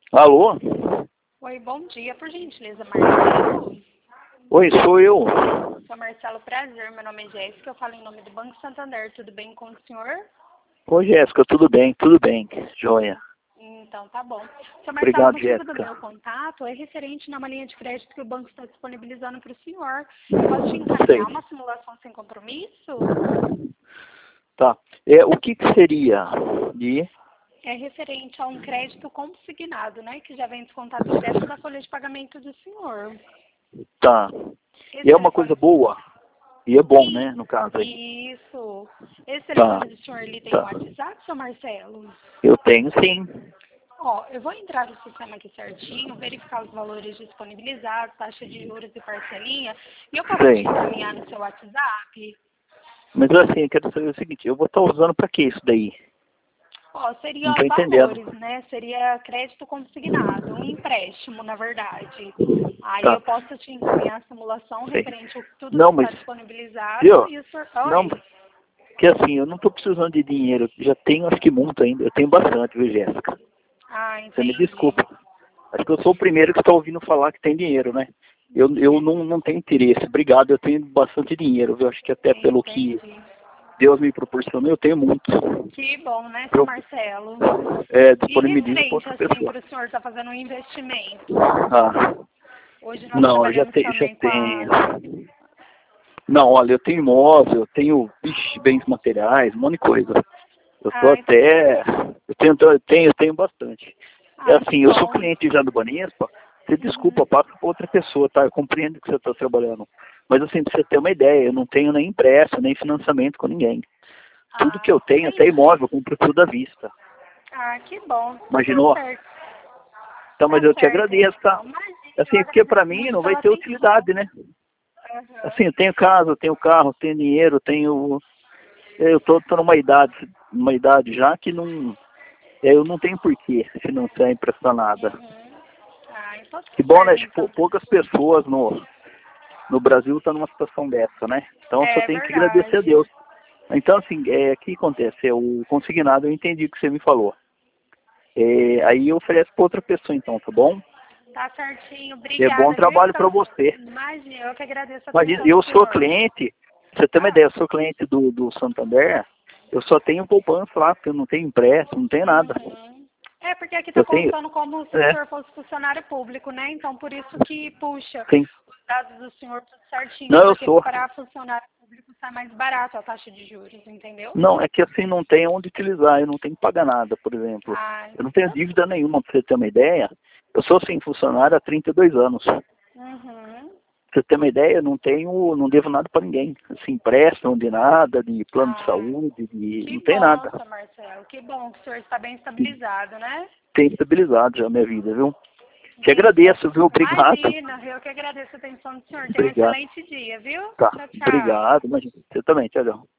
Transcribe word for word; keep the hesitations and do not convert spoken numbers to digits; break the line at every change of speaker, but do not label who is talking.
Alô?
Oi, bom dia, por gentileza, Marcelo.
Oi, sou eu.
Sou Marcelo, prazer, meu nome é Jéssica, eu falo em nome do Banco Santander, tudo bem com o senhor?
Oi, Jéssica, tudo bem, tudo bem, joia.
Então, tá bom. Seu Marcelo,
Obrigado,
o motivo do
Jéssica.
meu contato é referente numa linha de crédito que o banco está disponibilizando para o senhor. Eu posso te
Sei.
encaminhar uma simulação sem compromisso?
Tá. É, o que, que seria de...
É referente a um crédito consignado, né, que já vem descontado direto da folha de pagamento do senhor.
Tá.
Esse
E é uma coisa
telefone...
boa? E é bom,
Sim,
né, no caso aí.
isso. Esse
Tá.
telefone do senhor, ele tem um
Tá.
WhatsApp, seu Marcelo?
Eu tenho sim.
Ó, eu vou entrar no sistema aqui certinho, verificar os valores disponibilizados, taxa de juros e parcelinha, e eu posso te
Sei.
encaminhar no seu WhatsApp?
Mas assim, eu quero saber o seguinte, eu vou estar usando pra quê isso daí?
Ó,
Não
seria
tô entendendo.
valores, né? Seria crédito consignado, um empréstimo, na verdade. Aí
Tá.
eu posso te encaminhar a simulação
Sei.
referente a tudo que
Não,
está
mas...
disponibilizado
Viu?
e o senhor...
Não,
Oi.
que assim, eu não tô precisando de dinheiro. Já tenho, acho que muito ainda. Eu tenho bastante, viu, Jéssica?
Ah,
Você me
entendi.
desculpa. Acho que eu sou o primeiro que está ouvindo falar que tem dinheiro, né? Eu, eu não, não tenho interesse. Obrigado, eu tenho bastante dinheiro, viu? Acho que até pelo que
Entendi.
Deus me proporcionou, eu tenho muito.
Que bom, né, seu
Eu
Marcelo?
é,
E
disponibilizo para
referente,
outra
assim,
pessoa.
para o senhor estar fazendo um investimento?
Ah,
Hoje nós
não, eu já,
trabalhamos
te, já
também com
tenho.
a...
Não, olha, eu tenho imóvel, eu tenho ixi, bens materiais, um monte de coisa. Eu tô
Ah,
até. Eu tenho, eu tenho, eu tenho bastante. É
ah, que
assim, eu sou
bom.
cliente já do Banespa. Você desculpa,
Uhum.
passa para outra pessoa, tá? Eu compreendo que você está trabalhando. Mas assim, pra você ter uma ideia, eu não tenho nem empréstimo, nem financiamento com ninguém. Tudo que
Ah,
eu tenho, até
entendi.
imóvel, eu compro tudo à vista.
Ah, que bom. Tá
Imaginou?
certo.
Então, mas
Tá
eu te
certo,
agradeço, tá?
então. Imagina, eu
Assim, porque para
agradeço
mim
muito
não vai
pela
ter
atenção.
utilidade, né?
Aham.
Assim, eu tenho casa, eu tenho carro, eu tenho dinheiro, eu tenho. Eu tô, tô numa idade, numa idade já que não. Eu não tenho porquê financiar e emprestar nada.
Uhum. Ah, então tá
Que bom, né?
certo,
Tipo,
então.
poucas pessoas no, no Brasil estão numa situação dessa, né? Então eu só
É
tenho que agradecer a
verdade.
Deus. Então, assim, é, o que acontece? É, o consignado, eu entendi o que você me falou. É, aí eu ofereço para outra pessoa, então, tá bom?
Tá certinho.
É bom
Obrigada, viu?
trabalho para
Então,
você.
imagina, eu que agradeço a
Imagina,
atenção do
eu sou
senhor.
cliente, pra você ter uma
Ah,
ideia, eu sou cliente do, do Santander, eu só tenho poupança lá, porque eu não tenho empréstimo, não tenho nada.
uhum. É, porque aqui tá
Eu tenho,
constando como se o
é,
senhor fosse funcionário público, né? Então, por isso que puxa
sim.
os dados do senhor tudo certinho,
Não, eu
porque
sou.
para funcionário público sai mais barato a taxa de juros, entendeu?
Não, é que assim não tem onde utilizar, eu não tenho que pagar nada, por exemplo.
Ah,
Eu não tenho
então,
dívida nenhuma, pra você ter uma ideia. Eu sou assim, funcionário há trinta e dois anos. Pra
uhum.
você ter uma ideia, eu não tenho, não devo nada para ninguém. Assim, empréstimo de nada, de plano de
Ah,
saúde, de,
que
não tem
bom,
nada.
seu Marcelo, que bom que o senhor está bem estabilizado, né?
Tem estabilizado já a minha vida, viu? Te
Então,
agradeço, viu? Obrigado.
imagina, eu que agradeço a atenção do senhor. Tenha um
Obrigado.
excelente dia, viu?
Tá,
Tchau, tchau.
obrigado. Imagina. Você também, tchau, tchau.